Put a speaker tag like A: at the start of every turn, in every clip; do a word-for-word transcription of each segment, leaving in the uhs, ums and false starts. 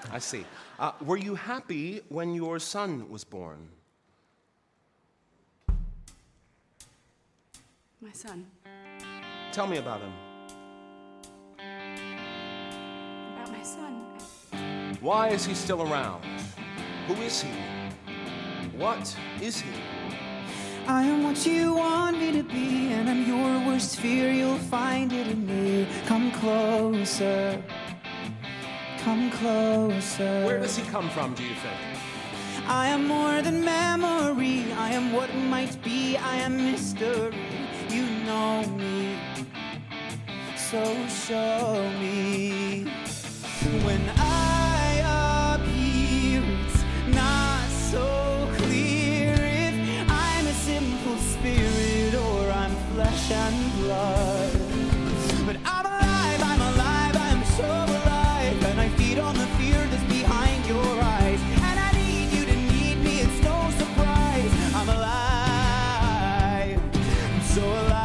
A: I see. Uh, were you happy when your son was born?
B: My son.
A: Tell me about him.
B: About my son.
A: Why is he still around? Who is he? What is he?
C: I am what you want me to be, and I'm your worst fear. You'll find it in me. Come closer. Come closer.
A: Where does he come from, do you think?
C: I am more than memory. I am what might be. I am mystery. You know me, so show me. When I appear, it's not so clear if I'm a simple spirit or I'm flesh and blood. But I'm alive, I'm alive, I'm so alive, and I feed on the fear that's behind your eyes. And I need you to need me, it's no surprise. I'm alive, I'm so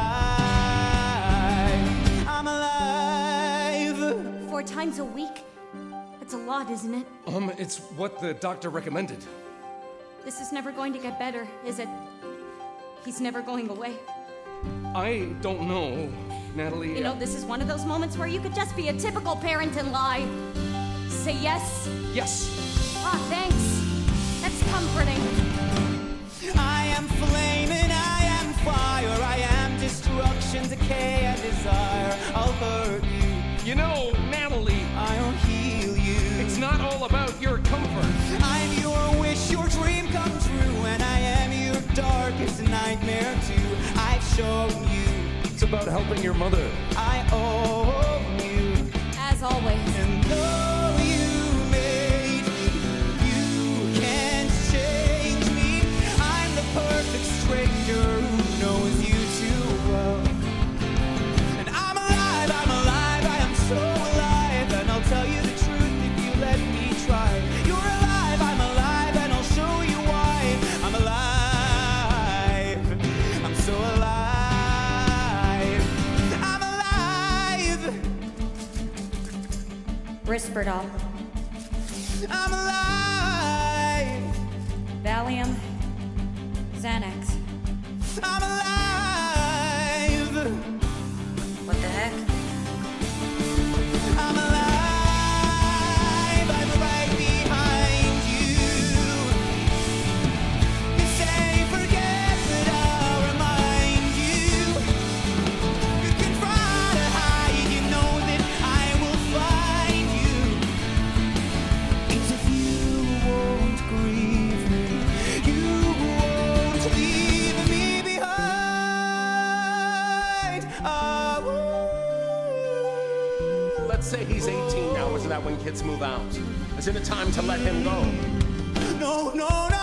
C: alive, I'm alive.
D: Four times a week? That's a lot, isn't it?
E: Um, it's what the doctor recommended.
D: This is never going to get better, is it? He's never going away.
E: I don't know, Natalie.
D: You know, this is one of those moments where you could just be a typical parent and lie. Say yes?
E: Yes.
D: Ah, thanks. That's comforting.
C: I am flame and I am fire. I am destruction, decay, and desire. I'll hurt you.
E: You know, Natalie,
C: I'll heal you.
E: it's not all about your comfort.
C: I'm your wish, your dream come true, and I am your darkest nightmare too. I've shown you.
E: It's about helping your mother.
C: I owe you.
D: As always.
C: And though you made me, you can't change me. I'm the perfect stranger who knows you too well. And I'm alive, I'm alive, I am so alive. And I'll tell you the truth if you let me try. You're alive, I'm alive, and I'll show you why. I'm alive, I'm so alive, I'm alive.
D: Risperdal.
C: I'm alive.
D: Valium. Xanax.
C: I'm alive.
D: What the heck?
C: I'm alive. I'm right behind you. You say forget, but I'll remind you. You can try to hide, you know that I will find you. It's if you won't grieve me, you won't leave me behind. Oh,
A: Let's say he's eighteen now. Isn't that when kids move out? Isn't it time to let him go?
C: no, no, no.